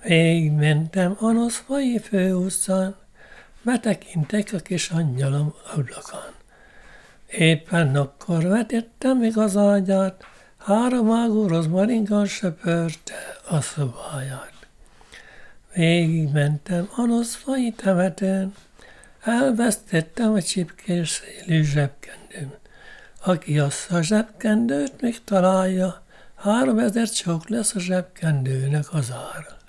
Végigmentem a Noszfai főutcán, betekintek a kis angyalom ablakán. Éppen akkor vetettem meg az ágyát, 3 ágú rozmaringgal söpörte a szobáját. Végigmentem a Noszfai temetőn, elvesztettem a csipkés szélű zsebkendőm. Aki azt a zsebkendőt még találja, 3000 csók lesz a zsebkendőnek az ára.